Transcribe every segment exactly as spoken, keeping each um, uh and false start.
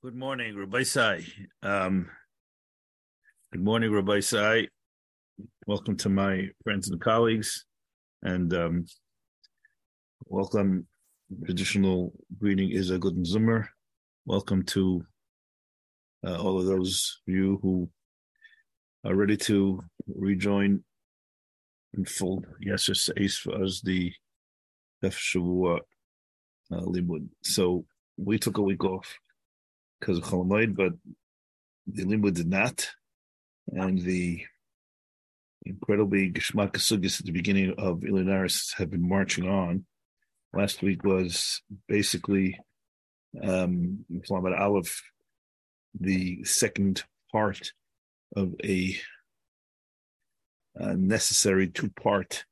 Good morning, Rabbi Sai. Um, good morning, Rabbi Sai. Welcome to my friends and colleagues, and um, welcome. Traditional greeting is a good Zimmer. Welcome to uh, all of those of you who are ready to rejoin in full. Yes, it's Ace for us, the Def Shavua uh, Limud. So we took a week off because of Cholamoid, but the Limud did not, and the incredibly Geshmak Sugis at the beginning of Illinaris have been marching on. Last week was basically um Flamet Aleph, the second part of a, a necessary two-part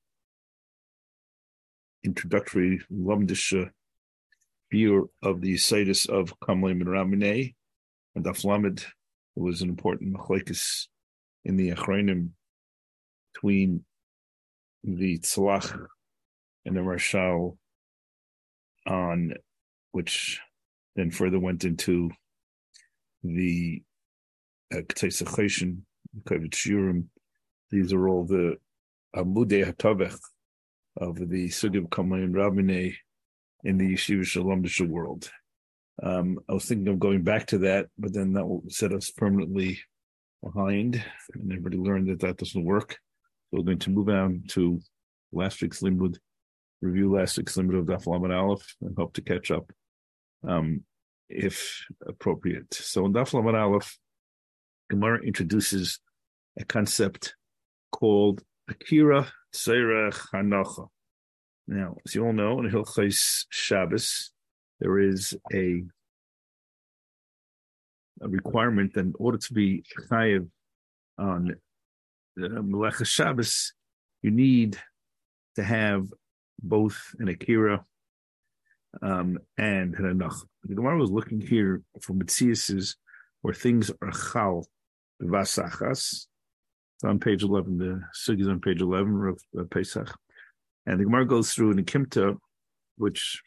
introductory Lumdisha view of the Sidus of Kamlim and Ramineh. And Daflamed was an important machlekes in the Achronim between the Tzlach and the Marshal, on which then further went into the Ketei Sechoshen, Kovet Shurim. These are all the Amudei HaTavech of the Sugib Kamayim Rabinei in the Yeshiva Shalom Disha world. Um, I was thinking of going back to that, but then that will set us permanently behind, and everybody learned that that doesn't work. So we're going to move on to last week's Limud, review last week's Limud of Daf Lamed Aleph, and hope to catch up um, if appropriate. So in Daf Lamed Aleph, Gemara introduces a concept called Akira Tzeirach Hanacha. Now, as you all know, in Hilchos Shabbos, there is a, a requirement that in order to be chayiv on the Melechas Shabbos, you need to have both an Akira um, and an Hanacha. The Gemara was looking here for Metziases where things are chal v'asachas. It's on page eleven. The sugi is on page eleven of Pesach. And the Gemara goes through in the Kimta, which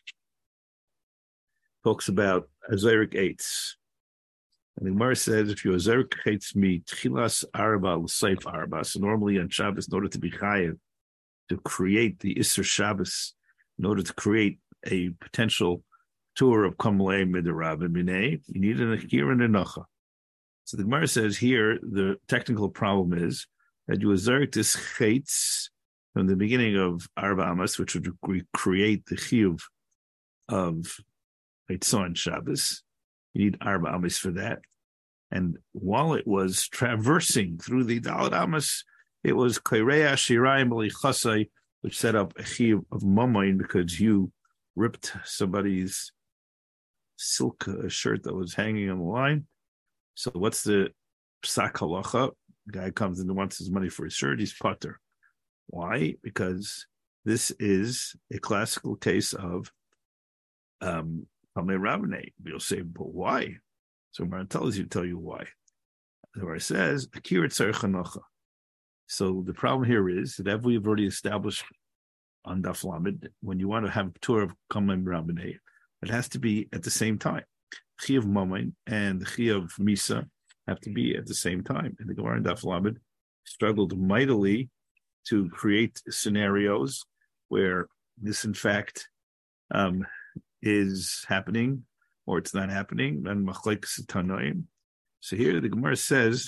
talks about Azarik eights. And the Gemara says, if you Azarik hates me, Tchilas Arba l'Seif Arba. So normally on Shabbos, in order to be chayiv, to create the Isser Shabbos, in order to create a potential tour of Kamlei Midrab and Minei, you need an Akira and a Nacha. So the Gemara says here, the technical problem is that you Azarik this hates from the beginning of Arba Amas, which would recreate the chiyuv of Eitzon Shabbos. You need Arba Amas for that. And while it was traversing through the Daled Amas, it was Kaireya Shirayim Chasai, which set up a chiyuv of Mamayin because you ripped somebody's silk uh, shirt that was hanging on the line. So what's the psak halacha? The guy comes in and wants his money for his shirt, he's pater. Why? Because this is a classical case of um Kamei Rabbanei. You'll say, but why? So Gemara tells you, tell you why. The Gemara says, Akira Tzarech Hanacha. So the problem here is that as we've already established on Daf Lamed, when you want to have a tour of Kamei Rabbanei, it has to be at the same time. Chi of Mamain and the Chi of Misa have to be at the same time. And the Gemara in Daf Lamed struggled mightily to create scenarios where this, in fact, um, is happening or it's not happening. And machlekes tanoim. So here the Gemara says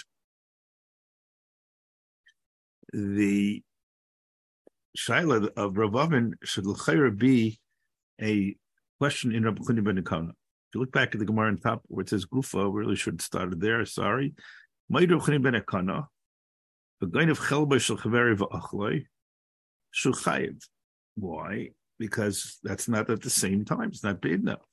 the shaila of Rav Avin should l'chayra be a question in Rabbi Chuni ben Nekana. If you look back at the Gemara on top where it says Gufa, we really should have started there. Sorry, Ma'id Rabbi Chuni ben Nekana. Why? Because that's not at the same time. It's not big enough.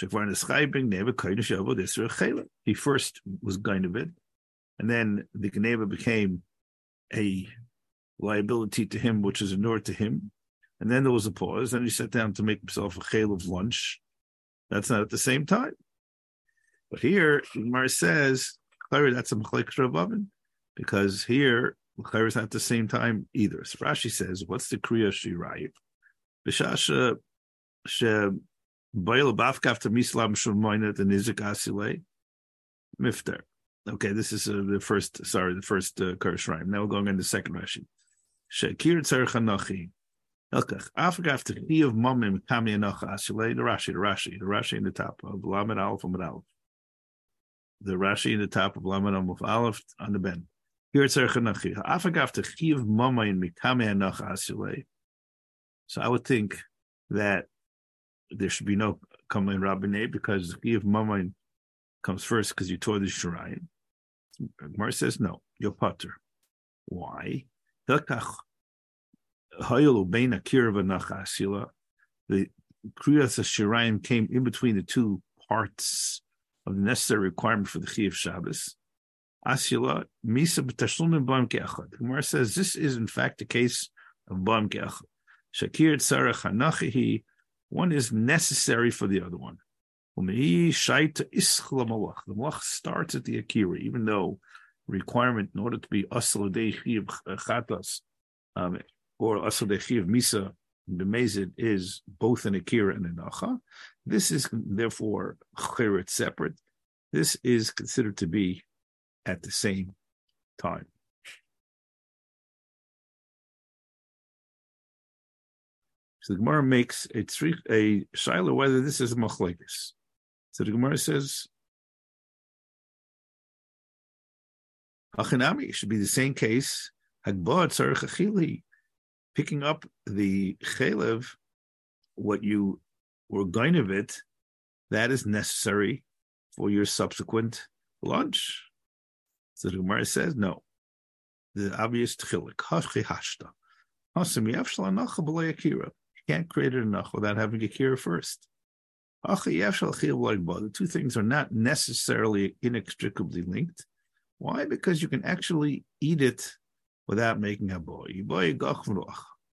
He first was going of it, and then the Geneva became a liability to him, which is inured to him. And then there was a pause, and he sat down to make himself a chayil of lunch. That's not at the same time. But here, Gemara says, that's a machlekes Rav Avin. Because here, L'chaira is not at the same time either. So Rashi says, what's the Kriya Shirayiv? B'shasha she b'ayil b'afkaf to mislam shulmoynet and nizik asilei. Mifter. Okay, this is uh, the first, sorry, the first uh, Kurshraim. Now we're going on the second Rashi. Shekir Tzarech Hanachi. Elkach. After the Chi of Mamim Kami Anacha Asilei, the Rashi, the Rashi, the Rashi in the top of Lamed Aleph Amud Aleph. The Rashi in the top of Lamed Aleph Aleph on the ben. Here it's Tzarech Hanachi. After the Chi of Mamim Kami Anacha Asilei. So I would think that there should be no Kamen Rabbinei because the Chi of Mamim comes first because you tore the Shirayim. Gemara says no, you're potter. Why? The Kriyas Shirayim came in between the two parts of the necessary requirement for the Chi of Shabbos. Asila Misa b'Tashlumim B'am Ke'achad. Gemara says this is in fact the case of B'am Ke'achad. Shakir Tzarech Hanachihi. One is necessary for the other one. The malach starts at the akira, even though requirement in order to be asal dechi of chatas um, or asal dechi of misa b'mezid is both an akira and an acha. This is therefore chirit separate. This is considered to be at the same time. So the Gemara makes a a shaila whether this is a machlekes. So the Gemara says, Achinami, it should be the same case. Hagbah tzarech achili, picking up the chelev, what you were going of it, that is necessary for your subsequent lunch. So the Gemara says, no. The obvious tchilik, hashchi hashta. Hasim yavshal anacha b'lei akira. You can't create an anacha without having akira first. The two things are not necessarily inextricably linked. Why? Because you can actually eat it without making a boy. Inami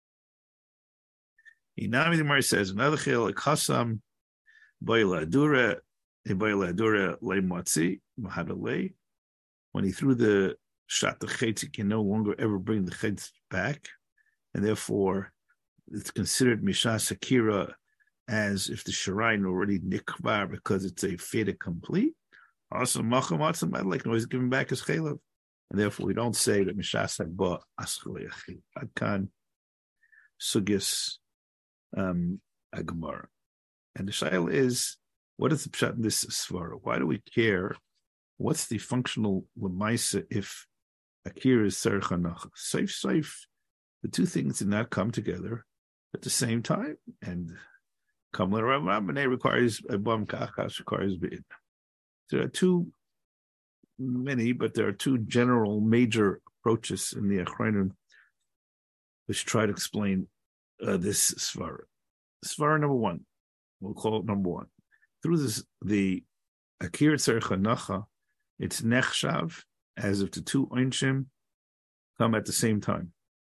the Gemara says another chil kasam boila dura boila dura le matzi mahadale. When he threw the shot the chetz, he can no longer ever bring the chetz back, and therefore it's considered mishas akira, as if the Shirayim already nikvar because it's a fait complete. Also, Machamatzim, I'd like to always give him back his chaylev. And therefore, we don't say that Mishas Hagba Aschaleach. Adkan Sugis um, Agmar. And the shail is, what is the pshat in this svara? Why do we care? What's the functional lemaisa if Akira is Tzarech Hanacha? Safe, safe. The two things did not come together at the same time. And Kamla Rabbaneh requires a bam kachas requires bid. There are two, many, but there are two general major approaches in the Achrayim which try to explain uh, this svara. Svara number one, we'll call it number one. Through this, the Akir Tzarech Hanacha, it's nechshav as if the two onshim come at the same time.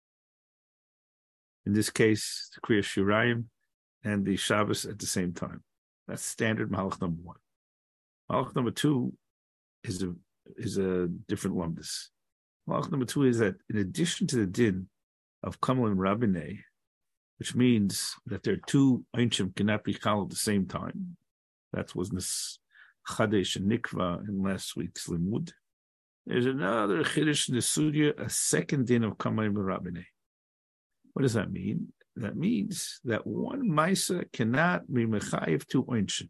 In this case, the Kriyas Shirayim and the Shabbos at the same time. That's standard Mahalach number one. Mahalach number two is a is a different lumbus. Mahalach number two is that in addition to the din of Kamal and Rabbineh, which means that there are two Einshim cannot be chal at the same time. That was this Chadesh and Nikva in last week's Limud. There's another Chiddush in the Sugya, a second din of Kamal and Rabbineh. What does that mean? That means that one Maisa cannot be Mechayiv two Einshim.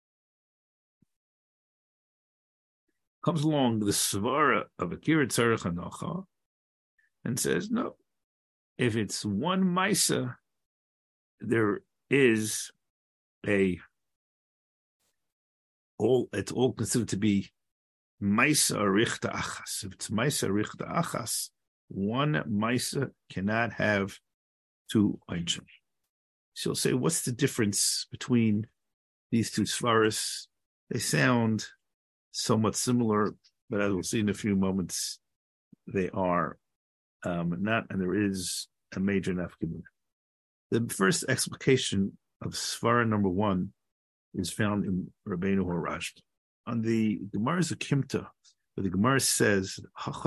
Comes along the Svara of Akira Tzarech Hanacha and says, no, if it's one Maisa, there is a all it's all considered to be Maisa Richta Achas. If it's Maisa Richta Achas, one Maisa cannot have two Einshim. She'll say, what's the difference between these two Svaras? They sound somewhat similar, but as we'll see in a few moments, they are um, not, and there is a major nafkamina. The first explication of Svara number one is found in Rabbeinu Harash. On the Gemara's Akimta, where the Gemara says,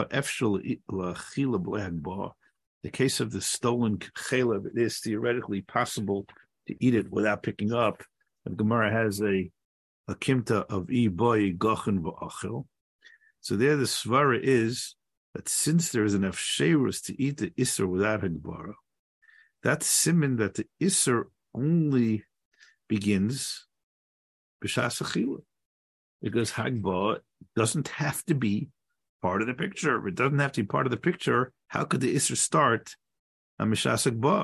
the case of the stolen chelev, it is theoretically possible to eat it without picking up. The Gemara has a a kimta of I boy gochen v'achel. So there the svara is that since there is an efsherus to eat the Isser without Hagbara, that's siman that the Isser only begins b'shas achila, because Hagbara doesn't have to be part of the picture. If it doesn't have to be part of the picture, how could the Isser start on b'shas Hagbara?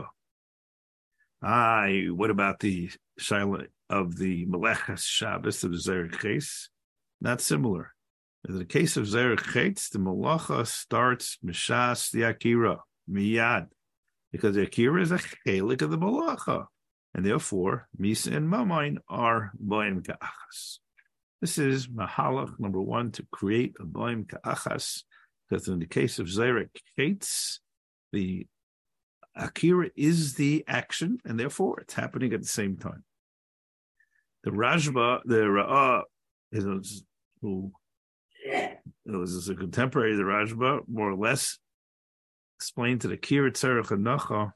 Aye, what about the shaila of the Melechas Shabbos of the Zerek Ches? Not similar. In the case of Zerek Ches, the Melacha starts Mishas the Akira, Miyad, because the Akira is a chelik of the Melacha, and therefore Misa and Mamain are Boim Ka'achas. This is Mahalach number one to create a Boim Ka'achas, because in the case of Zerek Ches, the Akira is the action, and therefore it's happening at the same time. The Rajba, the Ra'ah, is who was a contemporary of the Rajba, more or less explained to the Akira Tzarech Hanacha,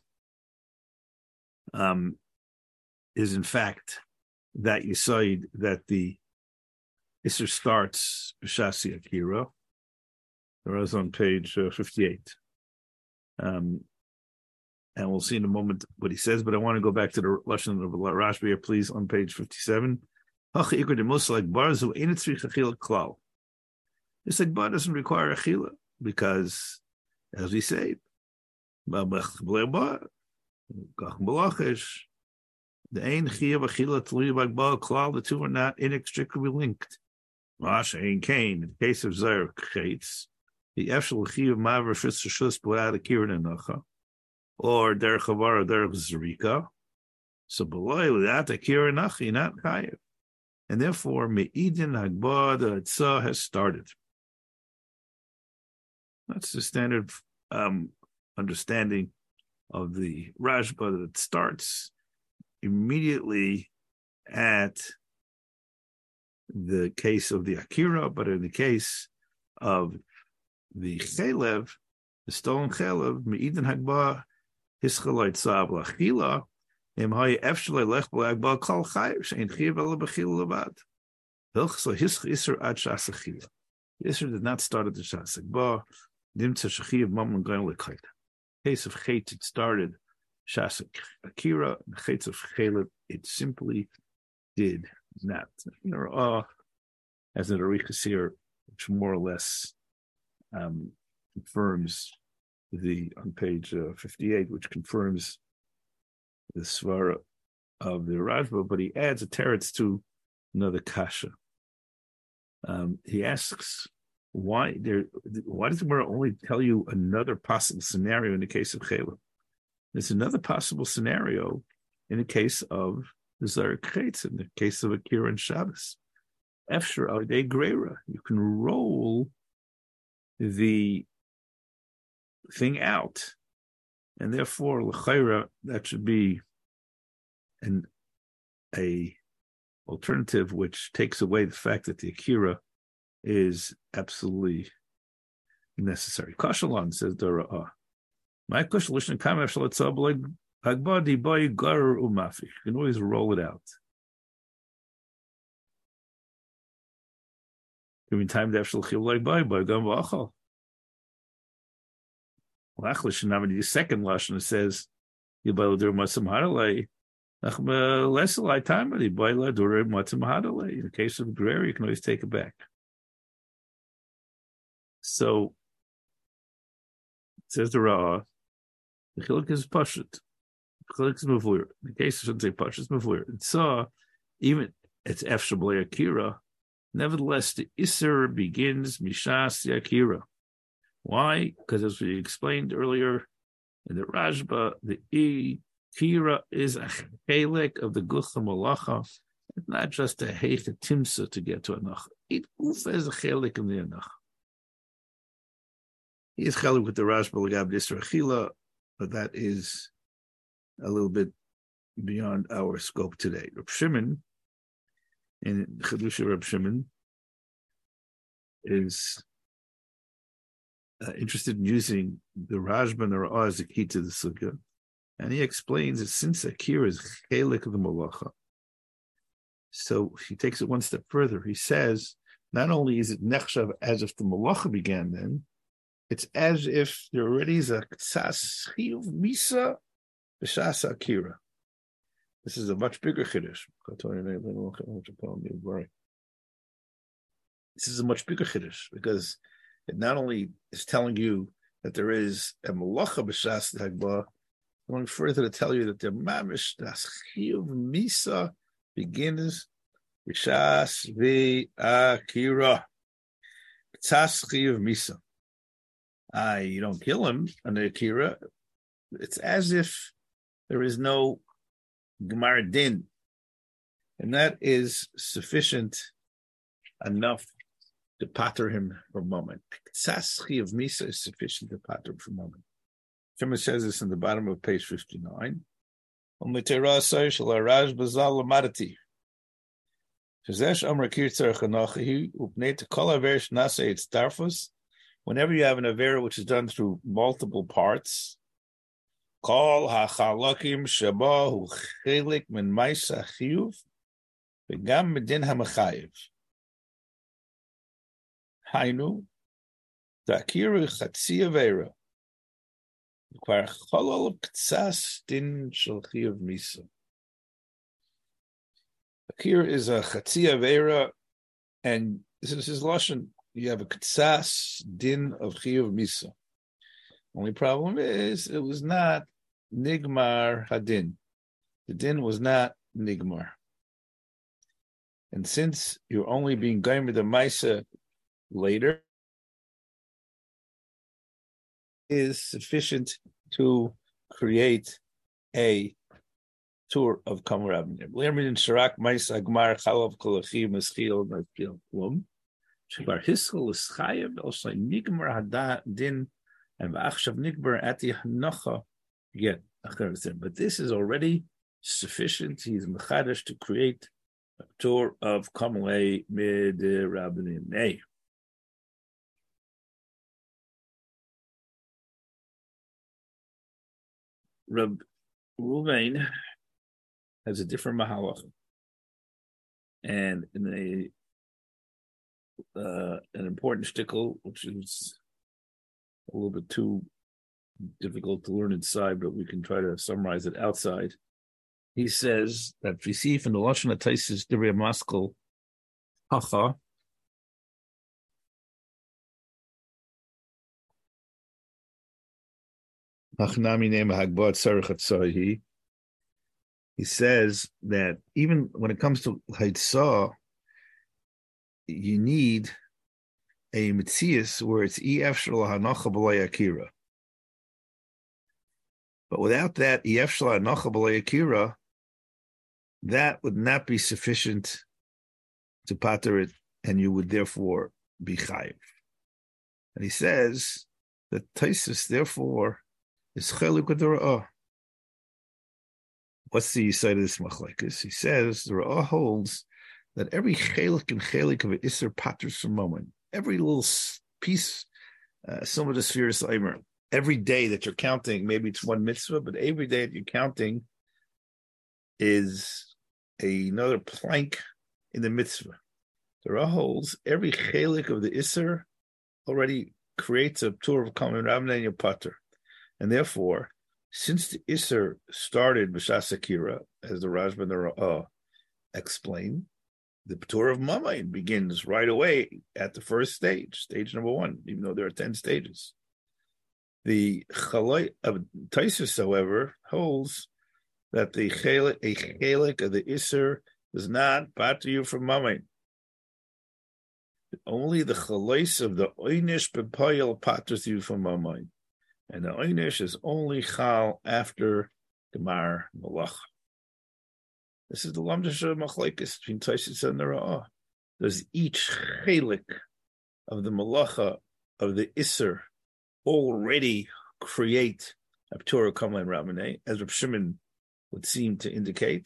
um, is in fact that Yisoid that the Isser starts B'Shasi Akira. The Ra'ah is on page uh, fifty-eight. Um, And we'll see in a moment what he says, but I want to go back to the lesson of Rashbi here, please, on page fifty-seven. This Akbar doesn't require Achila, because, as we say, the two are not inextricably linked. Masha and Cain, in the case of Zerek Chaitz, the Efshel Chiyav Maver Shus Shus without a Kirin and Nacha, or Derech Havara, Derech Zerika. So below without the Kira Nachi, not Chayev. And therefore, Me'idin Hagba, the Tzah has started. That's the standard um, understanding of the Rashba, that it starts immediately at the case of the Akira, but in the case of the Chelev, the stolen Chelev, Me'idin Hagba, Hischalait Sabla Chila, Im Hay Efshalei Lech Blagba Kal Chayev, Shein Chiv Ela Bechil Levad. So Hisch Isser Ad Shas Chila. Isser did not start at the Shas Agba. Dim Tzashachiv Mamon Gain Lekait. Case of Chet, it started Shas Akira. In the case of Chelev, it simply did not. You know, uh, as an Arichas here, which more or less um, confirms the on page uh, fifty-eight, which confirms the svara of the Rashba, but he adds a teretz to another kasha. Um, he asks why there. Why does the Gemara only tell you another possible scenario in the case of Chelev? There's another possible scenario in the case of the Zerek Chetz, in the case of Akira and Shabbos. Efshar al Yedei Greira, you can roll the thing out, and therefore l'chayra, that should be an a alternative which takes away the fact that the Akira is absolutely necessary. Kashalon says Dara. My kashalishn kam efshalatzab like hagbadi by gar umafi. You can always roll it out. Giving time to efshal chil like by by gam v'achal. The second lashon says you buy dur matzim hadalei. Less a light time, but you buy dur matzim hadalei. In the case of Guerrero, you can always take it back. So it says the Ra'ah, the chiluk is pashut. The chiluk is mavur. In the case I shouldn't say pashut, it's mavur. It saw even it's efshablei akira. Nevertheless, the Isser begins mishas the akira. Why? Because as we explained earlier in the Rashba, the E Kira is a chelek of the Gucha Malacha. It's not just a heicha timsa to get to Anach. It Ufa is a chelek in the Anach. He is chelek with the Rashba Lagab Isra Achila, but that is a little bit beyond our scope today. Reb Shimon, in Chedusha Reb Shimon, is Uh, interested in using the Rashba and the Ra'ah as a key to the Sugya. And he explains that since Akira is chelik of the Malacha, So he takes it one step further. He says, not only is it nechshav as if the malacha began then, it's as if there already is a ktsas chiyuv misa b'shas akira. This is a much bigger chiddush. This is a much bigger chiddush because it not only is telling you that there is a malacha b'shas hagbah, going further to tell you that the mamish das chiyuv misa begins b'shas v'akira. Ktsas chiyuv misa. Ah, you don't kill him on the akira. It's as if there is no gemara din, and that is sufficient enough to pater him for a moment. Ktsas chiyuv misa is sufficient to pater him for a moment. Shema says this in the bottom of page fifty-nine. Whenever you have an avera which is done through multiple parts, kol hachalakim sheba hu chelik min ma'isa chiyuv v'gam medin hamachayev. Hainu ta'kiru chatzi avera require cholol ktsas din shel chiyuv misa. Akir is a chatzi avera, and this is his lashon. You have a ktsas din of chiyuv misa. Only problem is it was not nigmar hadin. The din was not nigmar. And since you're only being gaimed the maisa later, is sufficient to create a tour of Kamer Abner. Lermin Sharak Maisa Gmar Chalav Kolachim Eschil Marpil Plum. Shabar Hiskel is Chayev, also Nigmar Hada Din, and Vachshav Nigmar Ati Hanocha. Again, but this is already sufficient. He's Mechadish to create a tour of Kamalei Mid Rabbanim. Reb Ruvain has a different mahalach, and in a uh, an important shtickle, which is a little bit too difficult to learn inside, but we can try to summarize it outside. He says that we see from the lashon ataisis divrei maskel hacha. He says that even when it comes to Haitzah, you need a mitzias where it's ef shel hanocha b'lei akira. But without that ef shel hanocha b'lei akira, that would not be sufficient to pater it, and you would therefore be chayiv. And he says that Taisus therefore is chelik with the ra'ah. What's the side of this machlekes? He says the ra'ah holds that every chelik and chelik of an iser paters from moment, every little piece, uh, some of the spheres aimer, every day that you're counting, maybe it's one mitzvah, but every day that you're counting is a, another plank in the mitzvah. The ra'ah holds every chelik of the iser already creates a tour of common Rabbanan and your pater. And therefore, since the Isser started b'shas akira, as the Rashba and the Ra'ah explain, the Torah of Mamayin begins right away at the first stage, stage number one, even though there are ten stages. The Chalai of Taisus, however, holds that the chelik, a chelik of the Isser does not pater you from Mamayin. Only the Chalais of the Oynish B'Payel paters you from Mamayin. And the Oynish is only Chal after Gemar Malach. This is the Lamdash Machlekes between Taisus and the Ra'ah. Does each chelik of the Malacha of the Isser already create a Torah Kamal Rabbanei, as Reb Shimon would seem to indicate?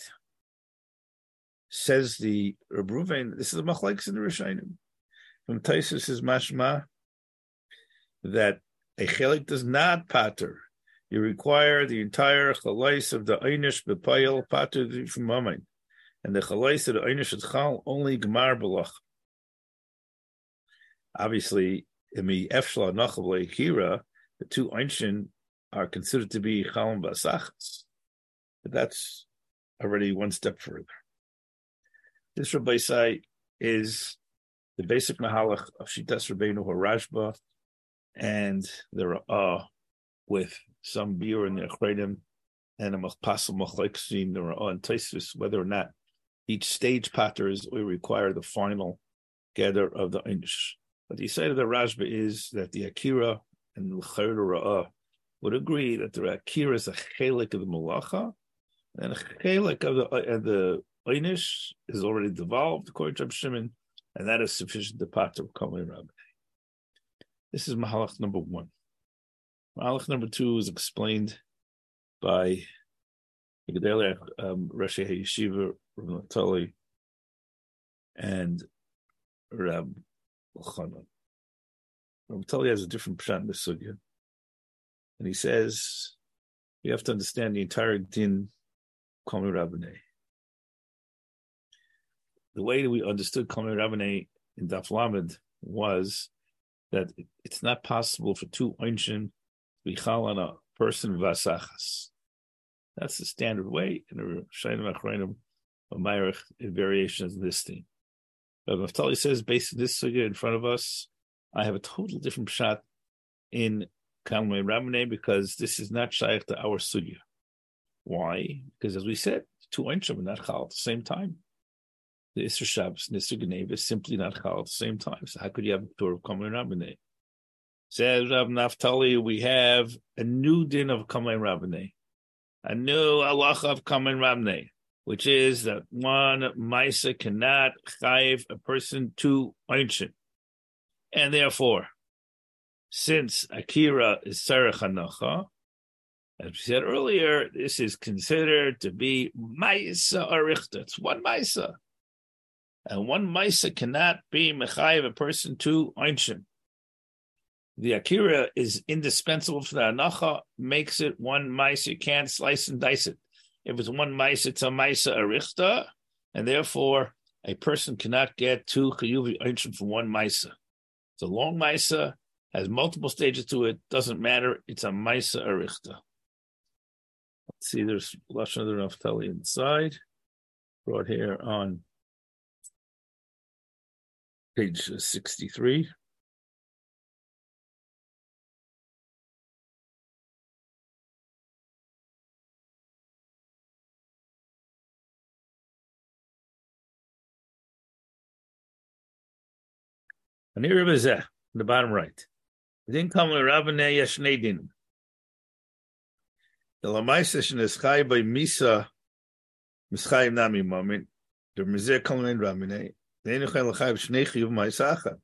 Says the Reb Ruvain, this is the Machlekes in the Rishonim. From Taisus is mashma that a chelik does not pater. You require the entire chalais of the einish b'payel pater from mamayin, and the Chalaisa, the Einish Chal, only Gemar Balach. Obviously, in the Efshla Nachal Akira, the two Einshin are considered to be Chalam Basachas. But that's already one step further. This Rabbi Sai is the basic Mahalach of Shitas Rabbeinu Harashba, and there are with some beer in the Achredim and a Machpasal Machleksim, there are on Taisus, whether or not each stage patters will require the final gather of the Einish. But the side of the Rashba is that the Akira and the L'chayr Ra'ah would agree that the Akira is a chelik of the Malacha, and a chelik of the, uh, the Einish is already devolved, according to Reb Shimon, and that is sufficient to pater Kamei Rabbanei. This is Mahalach number one. Mahalach number two is explained by the Gedolei um, Rashi HaYeshiva, Rav Naftali, and Rab Elchanan. Rav Naftali has a different pshat in the sugya, and he says you have to understand the entire din Kamei Rabbanei. The way that we understood Kamei Rabbanei in Daf Lamed was that it's not possible for two Einshin to be chal on a person vasachas. That's the standard way in the Shainim Achreinim of Meirich in variations of this thing. But Naftali says, based on this sugya in front of us, I have a total different pshat in Kamei Rabbanei because this is not shaykh to our sugya. Why? Because as we said, two Einshim are not chal at the same time. The Isser Shabbos and Isser Geneva is simply not chal at the same time. So how could you have a Torah of Kamei Rabbanei? Says Rav Naftali, we have a new din of Kamei Rabbanei, a new halacha of Kamei Rabbanei, which is that one Maisa cannot chayiv a person to Einshin. And therefore, since Akira is Sarech Hanacha, as we said earlier, this is considered to be Maisa Arichta. It's one Maisa. And one Maisa cannot be Mechayiv a person to Einshin. The Akira is indispensable for the Hanacha, makes it one Maisa. You can't slice and dice it. If it's one Maisa, it's a Maisa Arichta, and therefore a person cannot get two Chiyuvi Einshin for one Maisa. It's a long Maisa, has multiple stages to it, doesn't matter, it's a Maisa Arichta. Let's see, there's Lashon of the Naftali inside, brought here on page sixty-three. And here is in the bottom right. Din Kamei Rabbanei Yeshnei Din. The Lamaisa Shneschai by Misa Mischai Nami Moment. The Mizeh Kamei Rabbanei. The Einuchai Lachai Shnei Chiyuv Maisacha.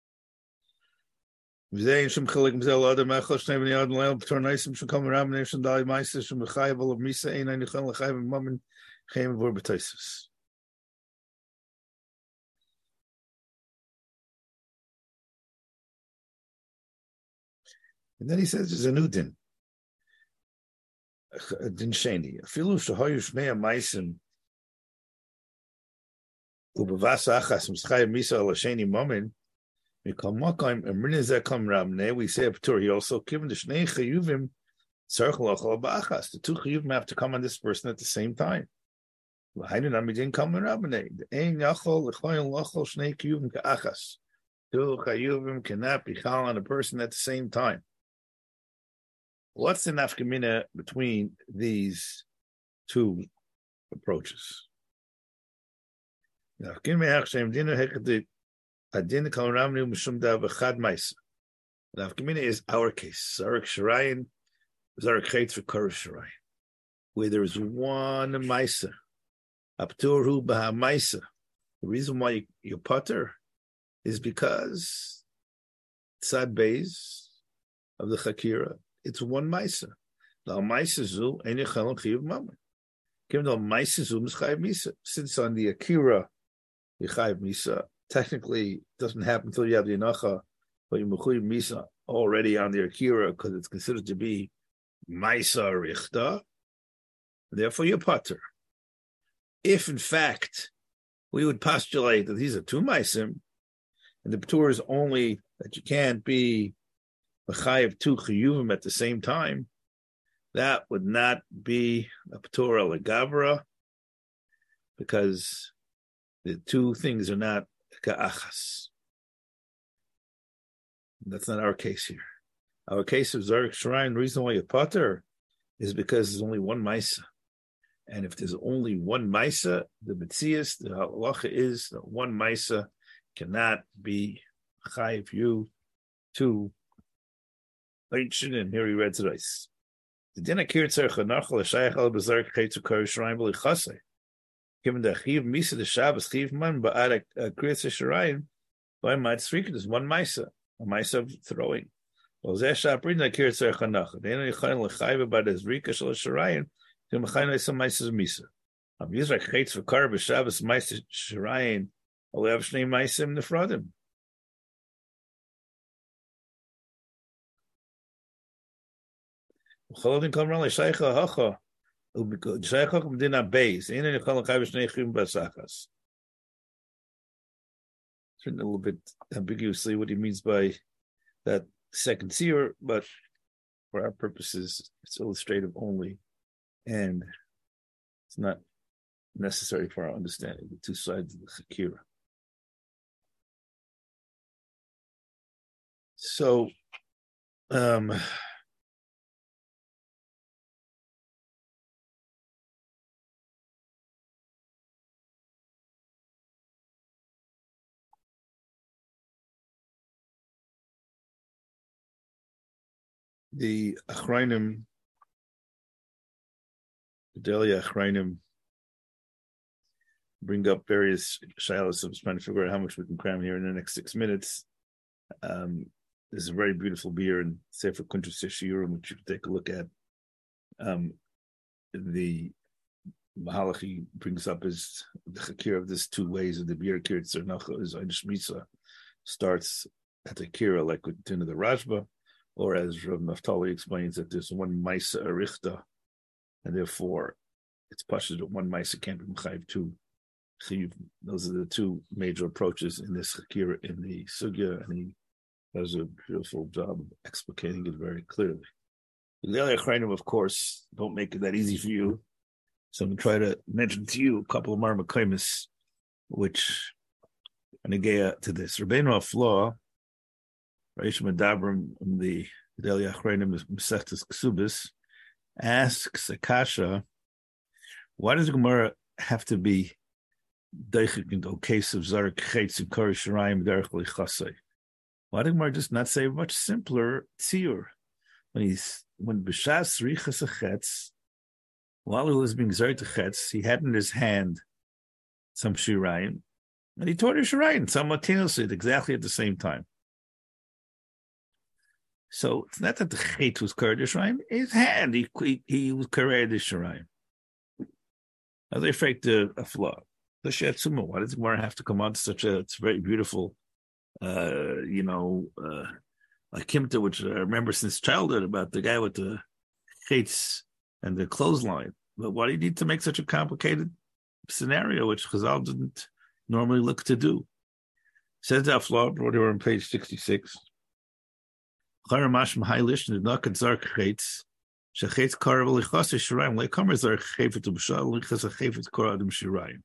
Mizeh Yishum Chalik Mizeh Lada Mechel Shnei Bnei Ad Leil B'Tor Naisim Shum Kamei Rabbanei Shandai Maisa Shum Mechai Vol of Misa Ein Einuchai Lachai Moment Chaim Vor B'Taisus. And then he says there's a new din. A din sheni. Afilu shahoyu shnei maisim ubavasa achas mischay misa al sheni momin mikol makom emrin zeh kam rabnei. We say a patur. He also given the shnei chayuvim tzarich lochal ba'achas. The two chayuvim have to come on this person at the same time. L'hainu namidin kam rabnei. The ein yachol l'choyin lochal shnei chayuvim ka'achas. Two chayuvim cannot be chal on a person at the same time. What's the nafkamina between these two approaches? Nafkamina is our case. Zarek Sharayin, Zarek Chet for Kor Sharayin, where there is one Maisa. Apturhu Baha Maisa. The reason why you, you putter is because Tzad Beis of the Chakira. It's one Maisa. The Maisa Zu Ein Yechal Chiyuv Mammon. Given the Maisa Zu Mischayiv Misa. Since on the Akira Yechayiv Misa technically doesn't happen until you have the Yenacha, but you Mechuyiv Misa already on the Akira because it's considered to be Maisa Richta. Therefore, you putter. if in fact we would postulate that these are two maisim, and the Ptur is only that you can't be a chai of two chiyuvim at the same time, that would not be a Ptur al-Gavra, because the two things are not ka'achas. That's not our case here. Our case of Zarek Shrine, the reason why you potter is because there's only one Maisa. And if there's only one Maisa, the Metzias, the halacha is that one Maisa cannot be chayiv you to Leichin, and here he read today's. The din akir tzarech hanachal shayach al bezarek chaytzu kar Shrine b'li chasei. Given the chiv misa the Shabbos chiv man ba'ad a kriyat Shrine, by might speak there's one Maisa, a Maisa of throwing. Well, zeh shaprin akir tzarech hanachal. They only chayin lechayv about his rika shel Shrine. To mechayin some Maisa misa. Am yizrak chaytz for kar b'Shabbos Maisa Shrine. Only have shnei Maisim nefradim. Chalovin come around like shaycha hacha. Shaycha medina beis. Ain't any chalach have shnei chiyuvim basachas. It's written a little bit ambiguously what he means by that second seer, but for our purposes, it's illustrative only, and it's not necessary for our understanding the two sides of the chakira. So, um, the Achrayim, the Delia Achrayim, bring up various shilas. I'm trying to figure out how much we can cram here in the next six minutes. Um, There's a very beautiful beer in Sefer Kuntres Yeshiurim, which you can take a look at. Um, the Mahalachi brings up is the chakir of this two ways of the beer kir tzernacha is Einish Misa starts at the kira like with Din of the Rashba, or as Rav Naftali explains that there's one Maisa Arichta, and therefore it's pashut that one Maisa can't be Mechayiv two. So those are the two major approaches in this chakira in the sugya, and he does a beautiful job of explicating it very clearly. The other Achrayim, of course, don't make it that easy for you. So I'm going to try to mention to you a couple of Marmakaimis, which are negaya to this. Rabbeinu Afla, Reish Medabrim, the Delia Achrayim, Mesechtes Ksubis, asks Akasha, why does the Gemara have to be deichik in the case of Zarek Chetz and Kari Shirayim Derech Lichasei? Why did Gemara just not say a much simpler tziyur? When he's when b'shas richas achetz, while he was being zayt achetz, he had in his hand some shirayim, and he tore the shirayim simultaneously exactly at the same time. So it's not that the chet was carried the shirayim; his hand he he, he was carried the shirayim. As I faked a, a flaw. The shetzuma. Why does Gemara have to come out to such a? It's very beautiful. Uh, you know, uh, like Kimta, which I remember since childhood about the guy with the chates and the clothesline. But why do you need to make such a complicated scenario, which Chazal didn't normally look to do? Says that flaw, brought here on page sixty-six. Charamash Mahailish and the Nakat Zark chates. Shachetz Karav Lichas Shirayim. Like Kamer Zark Chayfet to B'Shal Lichas Chayfet Kor Adam Shirayim.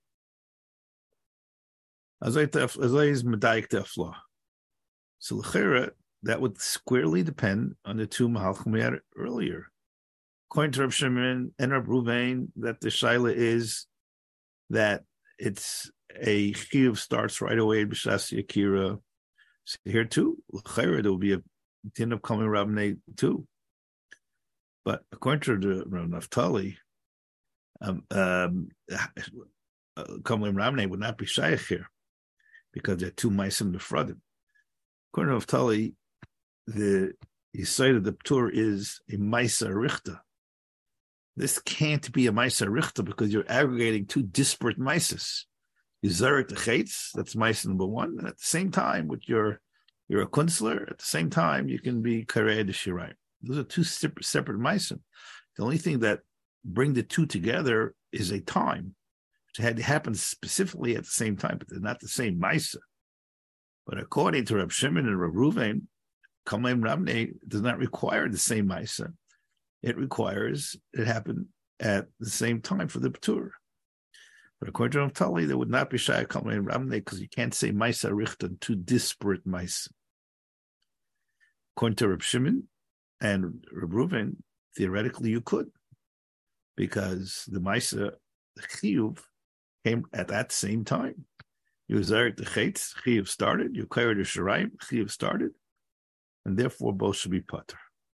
As I is medayik tefla. So l'chera, that would squarely depend on the two mahalchim we had earlier. According to Rav Shimon and Rav Ruvain, that the shaila is that it's a chiyuv starts right away b'shas yakira. So here too, l'chera, there will be a din of coming Rabnei too. But according to the Rav Naftali, um, um, coming Rabnei would not be shaykh here, because there are two Maisim Nefradim. According to Naftali, the Yisayid of the Ptur is a Maisa Richta. This can't be a Maisa Richta because you're aggregating two disparate Maisas. You Zarek the Chetz, that's Maisa number one, and at the same time, with your you're a Kunstler, at the same time, you can be Karei de Shirayim. Those are two separate, separate Maisim. The only thing that bring the two together is a time. which had happened specifically at the same time, but they're not the same Maisa. But according to Reb Shimon and Reb Ruvain, Kalmeim Rabnei does not require the same Maisa. It requires it happened at the same time for the Patur. But according to Rav Tali, there would not be Shai Kalmeim Rabnei because you can't say Maisa Richta, two disparate Maisa. According to Reb Shimon and Reb Ruvain, theoretically you could, because the Maisa, the Chiyuv, came at that same time. You Zarik the Chetz, Chiyuv started, you Kair the Shiraim, Chiyuv started, and therefore both should be Pater.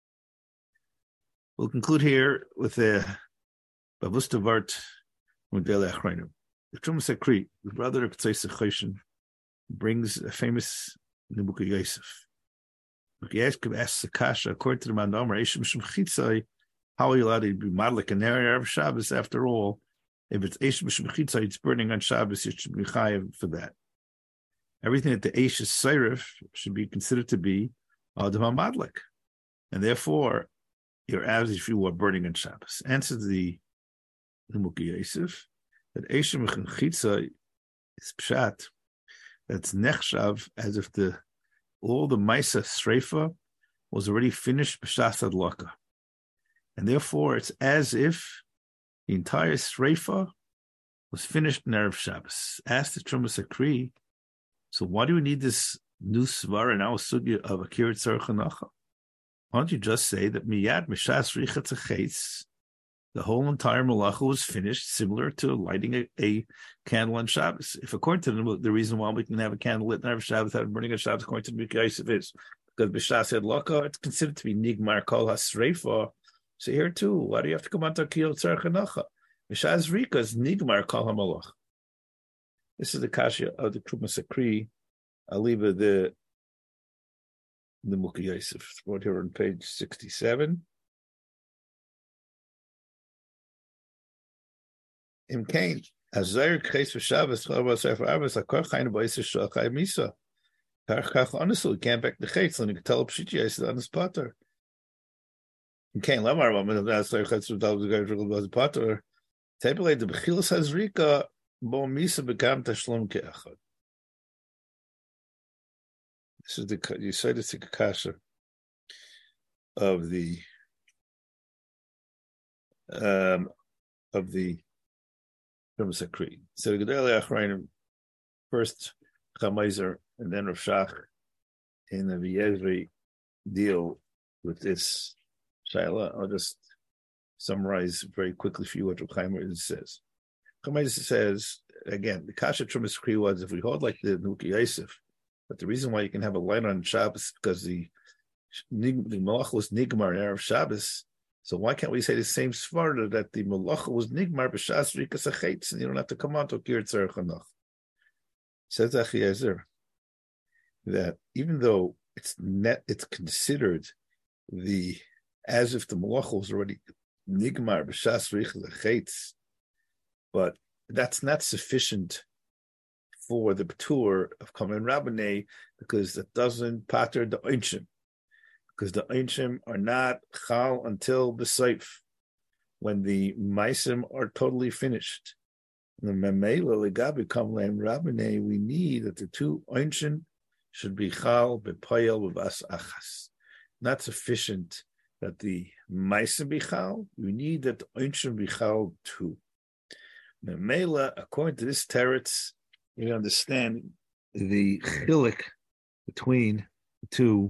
We'll conclude here with the Bavustavart Mudele Achreinim. The Trumas Akri, the brother of Tzais Choshen, brings a famous Nebuchadnezzar Yosef. Yosef asks the Kasha, according to the Mandamar, Eshim Shem Chitzai, how are you allowed to be Madlik and Erev Shabbos after all? If it's Eshim Shem Chitzai, it's burning on Shabbos, it should be Chayav for that. Everything that the Eish is Seirif should be considered to be Adam Madlik. And therefore, you're as if you were burning on Shabbos. Answer to the Nebuchadnezzar Yosef that Eshim Chitzai is Pshat, that's Nechshav, as if the all the Maisa Sreifa was already finished b'shas adlaka. And therefore, it's as if the entire Sreifa was finished in Erev Shabbos. Ask the Trumas Akri, so why do we need this new Svar and our Sugya of Akir Tzarech Hanacha? Why don't you just say that Miyad Mishas Richat Zachetz, the whole entire Malacha was finished, similar to lighting a, a candle on Shabbos? If according to them, the reason why we can have a candle lit on Shabbos without burning on Shabbos, according to the Mikra Yosef, is because B'Shas Adlaka, it's considered to be Nigmar Kol HaSreifa. So here too, why do you have to come on to Akil Tzarech Hanacha? B'Shas Rika is Nigmar Kol HaMalach. This is the Kasha of the Trumas Akri, Aliba, the the Mikra Yosef. It's brought here on page sixty-seven. Im Kain, as Zair Khes for Shabbos, Chavos for Shabbos, a Kor Chayin Ba'Yisrael Shachai Misa. Parchach honestly, we can't back the Chetz, and you can tell Pshiti Yisrael on his Potter. Im Kain, Lamar, Raman of Nas Zair Chetz for Dalvus Gavril was Potter. Tabulate the Bechilas Hazrika, Bo Misa became Tashlum Keachad. This is the you say this Kasha of the um of the Trumas Akri. So the Gedolei Achrayim, first Chamaizer and then Rav Shach in the V'yezri deal with this Shaila. I'll just summarize very quickly for you what Rav Chaim says. Chamaizer says, again, the Kasha Trumas Akri was, if we hold like the Nebuchadnezzar Yosef, but the reason why you can have a light on Shabbos is because the, the Malach was Nigmar in Erev Shabbos. So why can't we say the same svarda that the Malacha was Nigmar b'Shas Rikas Achetz and you don't have to come on to Akir Tzarech Hanacha? Says Achiezer that even though it's net, it's considered the as if the Malacha was already Nigmar b'Shas Rikas Achetz, but that's not sufficient for the Patur of Kalmeim Rabnei because that doesn't pater the Einshim. Because the Einshim are not Chal until the Seif, when the Maisim are totally finished. The Memela Legabi Kalmeim Rabnei, we need that the two Einshim should be Chal B'Payel B'Vas Achas. Not sufficient that the Maisim be Chal, we need that the Einshim be Chal too. Memela, according to this teretz, you understand the chilik between the two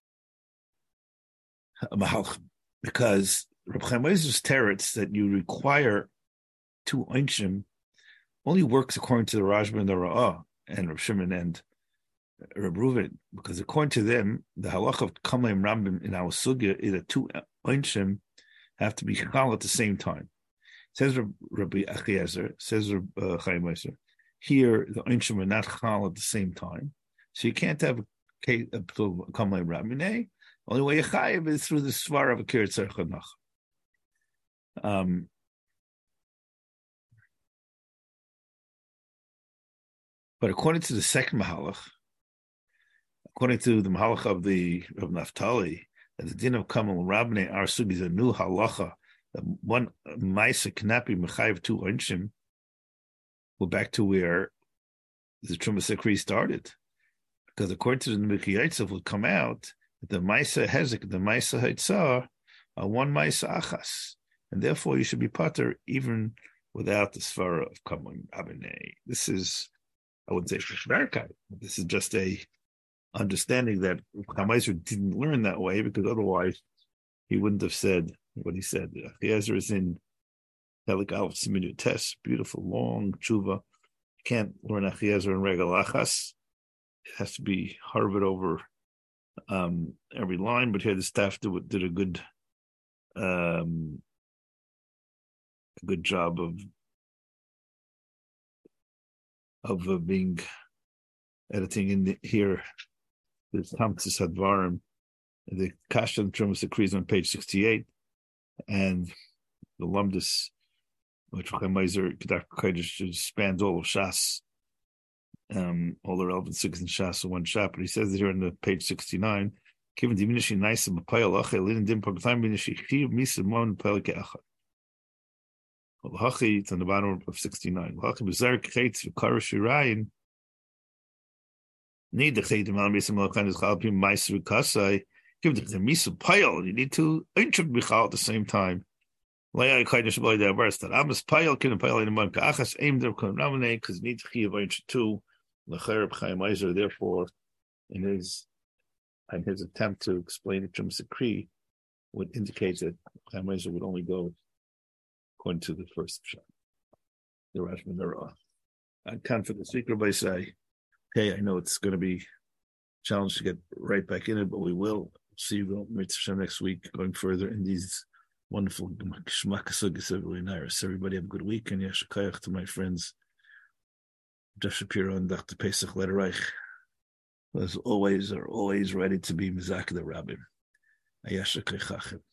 mahalchim, because Reb Chaim Oizer's teretz that you require two einshim only works according to the Rashba and the Ra'ah and Reb Shimon and Reb Ruvain, because according to them, the halach of Kalmeim Rambam in our sugya is that two einshim have to be chal at the same time. Says Rabbi Achiezer, says Reb uh, Chaim Oizer, here, the Einshim are not Chal at the same time. So you can't have a Kalmeim Rabnei. Only way you chayiv is through the Svar of a Akir Tzarech Hanacha. Um But according to the second Mahalach, according to the Mahalach of the of Naphtali, that the din of Kalmeim Rabnei, our sugi is a new halacha, that one Maisa cannot be Mechayiv two Einshim. we're back to where the Trumas Akri started. Because according to the Miki Yitzhak would come out that the Maisa Hezek, the Maisa Hitzah are one Maisa Achas. And therefore you should be Pater even without the Svara of Kamun Abinei. This is, I wouldn't say Shmerkai, this is just a understanding that Chamaizer didn't learn that way, because otherwise he wouldn't have said what he said. Achiezer is in Helik Alf Siminu Test, beautiful, long tshuva. You can't learn Achiezer in Regal Achas. It has to be harvard over um, every line, but here the staff did, did a good um, a good job of of uh, being editing in the, here. There's Tamtis Hadvarim, the Kashan Trumas Akri on page sixty-eight, and the Lumdus, which Chamaizer Kedah Kodesh spans all of Shas. Um, all the relevant six in Shas in one shot, but he says it here on the page sixty-nine. Given diminishing nice and payal achel, linen dim pagtime binishi chiv misa mon payal keachad. Well, hachi it's on the bottom of sixty-nine. Hachi bezar kheitz v'karash yirayin. Need the chayim al misa malachan is chalpim ma'aser kasai. Give the misa payal. You need to inchuk bichal at the same time. Laya kaidish boy that verse that amas payal kin payal in man kaachas aim there kan nominate because need chiv inch two. L'chereb Chaim Eiser, therefore, in his in his attempt to explain the Trumas Akri, would indicate that Chaim Eiser would only go according to the first shot. The Rashman Nara. I can't for the speaker by say, hey, I know it's going to be challenged to get right back in it, but we will see you next week, going further in these wonderful Shmakasugas of Naira. Everybody have a good week, and Yashakayach to my friends. Jeff Shapiro and Doctor Pesach Lederreich, as always, are always ready to be Mizak the Rabbim. Ayasha Kechachem.